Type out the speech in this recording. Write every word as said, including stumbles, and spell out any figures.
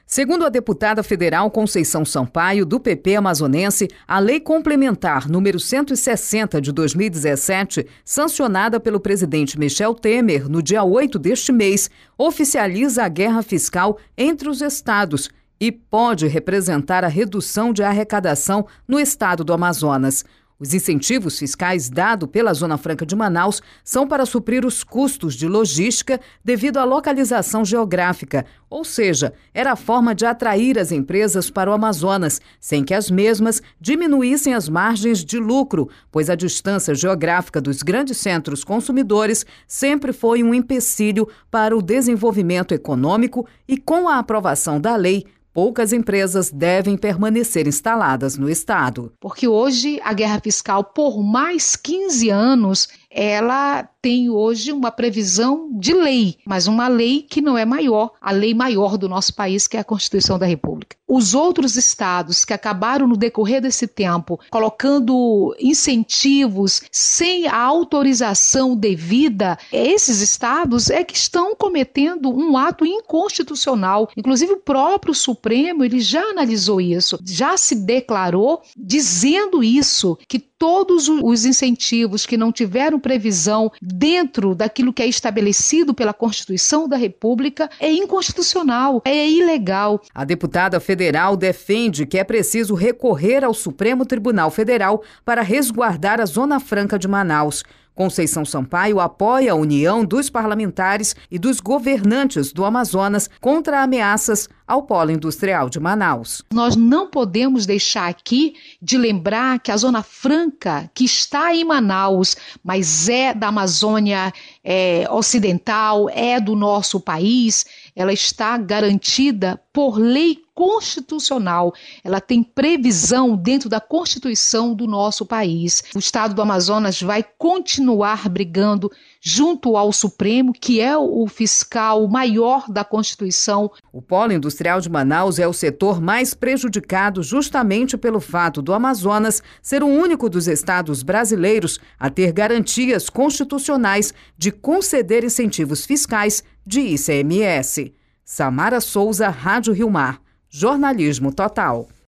Segundo a deputada federal Conceição Sampaio, do P P amazonense, a Lei Complementar número cento e sessenta de dois mil e dezessete, sancionada pelo presidente Michel Temer no dia oito deste mês, oficializa a guerra fiscal entre os estados e pode representar a redução de arrecadação no estado do Amazonas. Os incentivos fiscais dados pela Zona Franca de Manaus são para suprir os custos de logística devido à localização geográfica, ou seja, era a forma de atrair as empresas para o Amazonas, sem que as mesmas diminuíssem as margens de lucro, pois a distância geográfica dos grandes centros consumidores sempre foi um empecilho para o desenvolvimento econômico e, com a aprovação da lei, poucas empresas devem permanecer instaladas no estado. Porque hoje a guerra fiscal, por mais quinze anos, ela tem hoje uma previsão de lei, mas uma lei que não é maior, a lei maior do nosso país, que é a Constituição da República. Os outros estados que acabaram no decorrer desse tempo colocando incentivos sem a autorização devida, esses estados é que estão cometendo um ato inconstitucional. Inclusive o próprio Supremo, ele já analisou isso, já se declarou dizendo isso, que todos os incentivos que não tiveram previsão dentro daquilo que é estabelecido pela Constituição da República é inconstitucional, é ilegal. A deputada federal defende que é preciso recorrer ao Supremo Tribunal Federal para resguardar a Zona Franca de Manaus. Conceição Sampaio apoia a união dos parlamentares e dos governantes do Amazonas contra ameaças ao polo industrial de Manaus. Nós não podemos deixar aqui de lembrar que a Zona Franca, que está em Manaus, mas é da Amazônia é, Ocidental, é do nosso país, ela está garantida por lei constitucional. Ela tem previsão dentro da Constituição do nosso país. O estado do Amazonas vai continuar brigando junto ao Supremo, que é o fiscal maior da Constituição. O polo industrial de Manaus é o setor mais prejudicado justamente pelo fato do Amazonas ser o único dos estados brasileiros a ter garantias constitucionais de conceder incentivos fiscais de I C M S. Samara Souza, Rádio Rio Mar. Jornalismo Total.